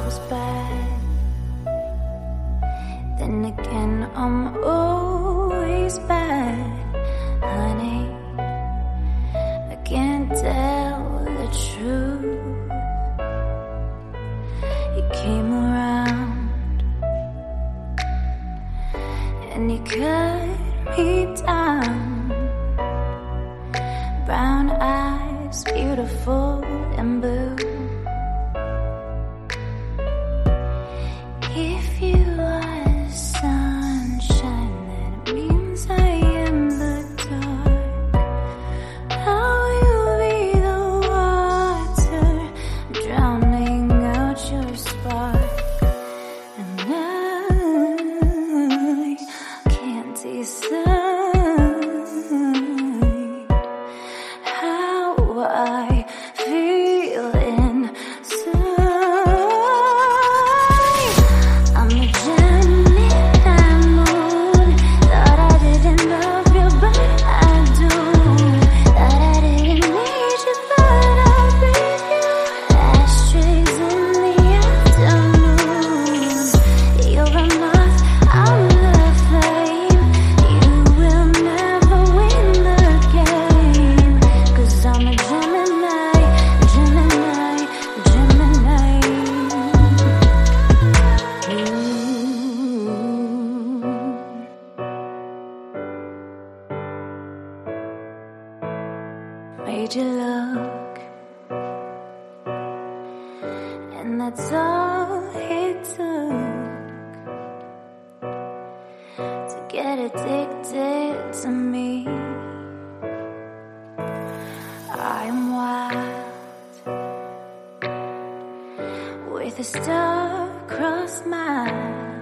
was bad. Then again, I'm always bad, honey. I can't tell the truth. You came around and you cut me down. Brown eyes, beautiful and blue. If you are the sunshine, that means I am the dark. I will be the water, drowning out your spark. And I can't decide how I feel inside. I'm a Gemini moon. Thought I didn't love you, but I do. Thought I didn't need you, but I'll breathe you. Ashtrays in the afternoon. You're a moth, I'm the flame. You will never win the game. 'Cause I'm a Gemini, Gemini, Gemini. Made you look, and that's all it took to get addicted to me. I'm wild with a star across my